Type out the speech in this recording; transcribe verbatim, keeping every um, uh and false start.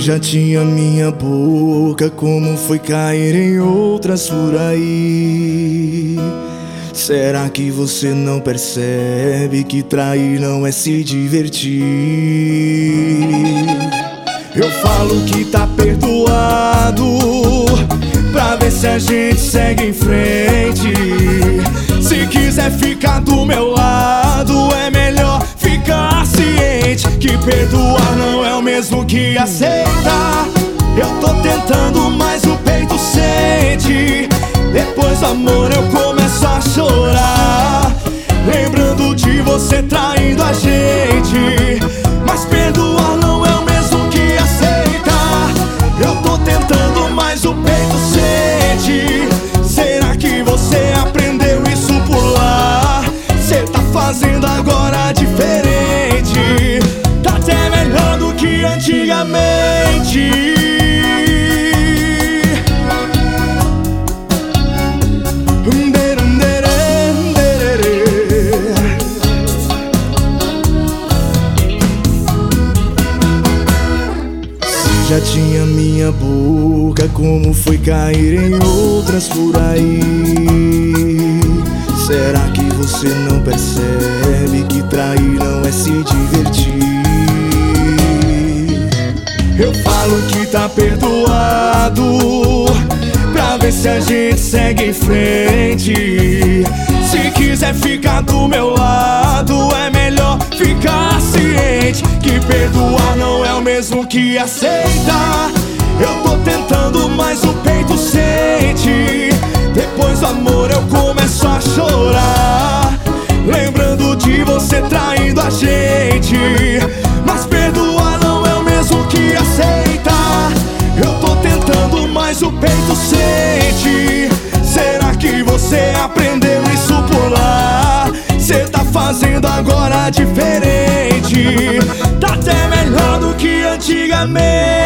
já tinha minha boca, como foi cair em outras por aí? Será que você não percebe que trair não é se divertir? Eu falo que tá perdoado, pra ver se a gente segue em frente. Se quiser ficar do meu lado, é melhor ficar ciente que perdoar não é o mesmo que aceitar. Eu tô tentando, mas o peito sente. Depois do amor eu começo a chorar, lembrando de você traindo a gente. Mas perdoar não é o mesmo que aceitar. Eu tô tentando, mas o peito sente. Será que você aprendeu isso por lá? Cê tá fazendo agora diferente, tá até melhor do que antigamente. Já tinha minha boca, como foi cair em outras por aí? Será que você não percebe que trair não é se divertir? Eu falo que tá perdoado, pra ver se a gente segue em frente. Se quiser ficar do meu lado, é melhor ficar ciente que perdoar não é o mesmo que aceitar. Eu tô tentando, mas o peito sente. Depois do amor eu começo a chorar, lembrando de você traindo a gente. Mas perdoar não é o mesmo que aceitar. Eu tô tentando, mas o peito sente. Será que você aprendeu isso por lá? Cê tá fazendo agora diferente, tá até melhor do que antigamente.